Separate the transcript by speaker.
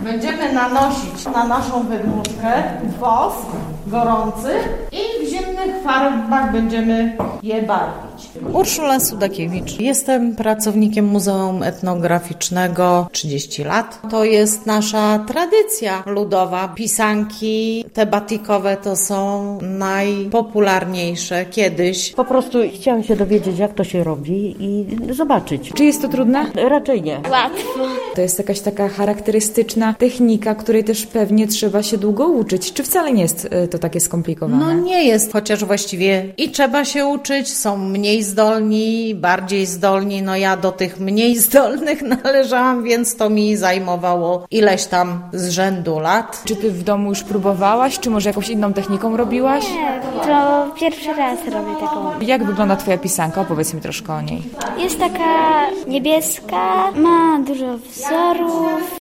Speaker 1: będziemy nanosić na naszą wydmuszkę wosk gorący i w zimnych farbach będziemy je barwić. Urszula Sudakiewicz. Jestem pracownikiem Muzeum Etnograficznego 30 lat. To jest nasza tradycja ludowa. Pisanki te batikowe to są najpopularniejsze kiedyś.
Speaker 2: Po prostu chciałam się dowiedzieć, jak to się robi i zobaczyć.
Speaker 3: Czy jest to trudne?
Speaker 2: Raczej nie.
Speaker 4: Łatwo.
Speaker 3: To jest jakaś taka charakterystyczna technika, której też pewnie trzeba się długo uczyć. Czy wcale nie jest to takie skomplikowane?
Speaker 1: No nie jest, chociaż właściwie i trzeba się uczyć, są mniej zdolni, bardziej zdolni. No ja do tych mniej zdolnych należałam, więc to mi zajmowało ileś tam z rzędu lat.
Speaker 3: Czy ty w domu już próbowałaś, czy może jakąś inną techniką robiłaś?
Speaker 4: Nie, to pierwszy raz robię taką.
Speaker 3: Jak wygląda twoja pisanka? Opowiedz mi troszkę o niej.
Speaker 4: Jest taka niebieska, ma dużo wzorów.